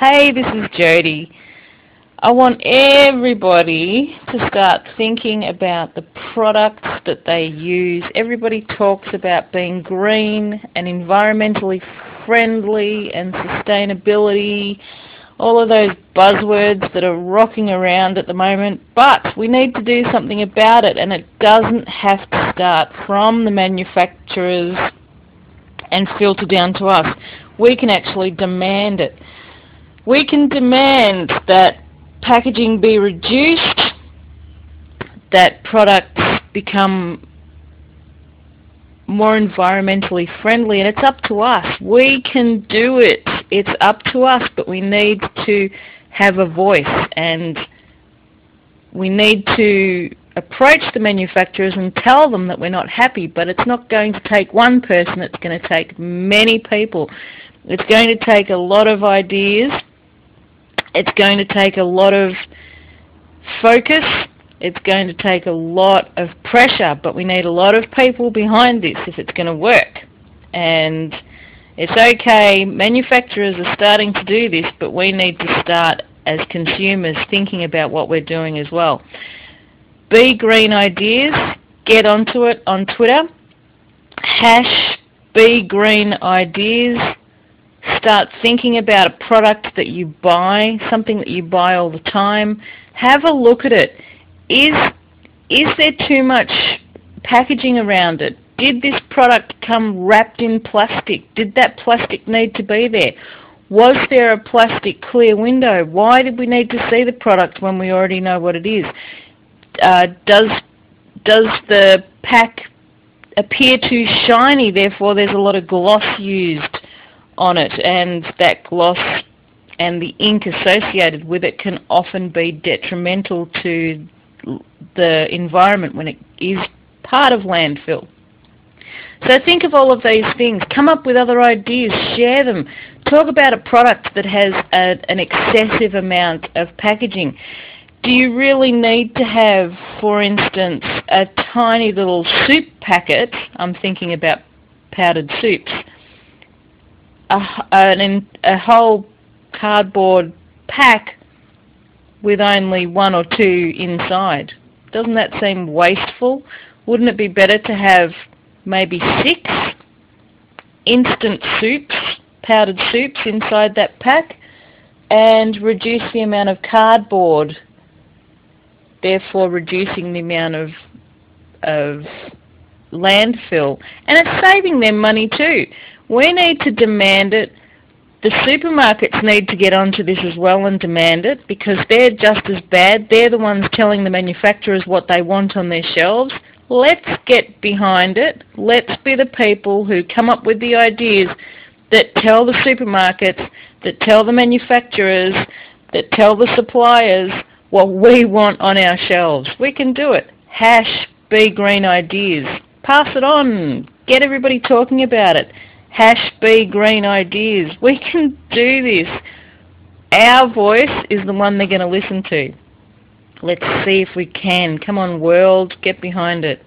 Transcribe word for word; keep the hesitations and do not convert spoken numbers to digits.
Hey, this is Jody. I want everybody to start thinking about the products that they use. Everybody talks about being green and environmentally friendly and sustainability, all of those buzzwords that are rocking around at the moment, but we need to do something about it, and it doesn't have to start from the manufacturers and filter down to us. We can actually demand it. We can demand that packaging be reduced, that products become more environmentally friendly, and it's up to us. We can do it. It's up to us, but we need to have a voice, and we need to approach the manufacturers and tell them that we're not happy, but it's not going to take one person, it's going to take many people. It's going to take a lot of ideas. It's going to take a lot of focus. It's going to take a lot of pressure, but we need a lot of people behind this if it's going to work. And it's okay, manufacturers are starting to do this, but we need to start as consumers thinking about what we're doing as well. Be Green Ideas, get onto it on Twitter, hash Be Green Ideas. Start thinking about a product that you buy, something that you buy all the time. Have a look at it. Is, is there too much packaging around it? Did this product come wrapped in plastic? Did that plastic need to be there? Was there a plastic clear window? Why did we need to see the product when we already know what it is? Uh, does, does the pack appear too shiny, therefore there's a lot of gloss used on it, and that gloss and the ink associated with it can often be detrimental to the environment when it is part of landfill. So think of all of these things, come up with other ideas, share them, talk about a product that has a, an excessive amount of packaging. Do you really need to have, for instance, a tiny little soup packet? I'm thinking about powdered soups. A, an, a whole cardboard pack with only one or two inside. Doesn't that seem wasteful? Wouldn't it be better to have maybe six instant soups, powdered soups inside that pack, and reduce the amount of cardboard, therefore reducing the amount of, of landfill? And it's saving them money too. We need to demand it. The supermarkets need to get onto this as well and demand it, because they're just as bad. They're the ones telling the manufacturers what they want on their shelves. Let's get behind it. Let's be the people who come up with the ideas that tell the supermarkets, that tell the manufacturers, that tell the suppliers what we want on our shelves. We can do it. Hash Be Green Ideas. Pass it on. Get everybody talking about it. Hash Be Green Ideas. We can do this. Our voice is the one they're going to listen to. Let's see if we can. Come on, world, get behind it.